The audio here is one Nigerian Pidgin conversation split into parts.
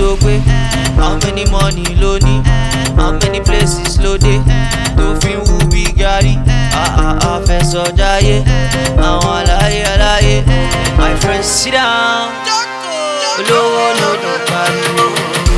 tó gbé? How many money ló ní? How many places ló dé? Tó fi ń wú bí gàrí. Fẹsọ̀ jayé, àwọn aláyé aláyé. My friends sit down, olówó ló dùn pariwo.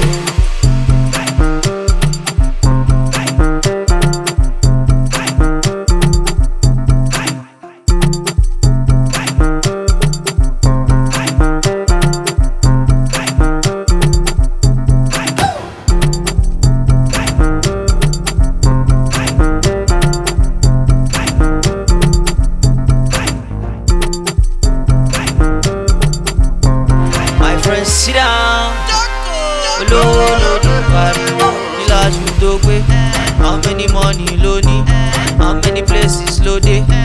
Sit down, olówó ló dùn pariwo. Kí láṣù tó gbé? How many money ló ní? How many places ló dé?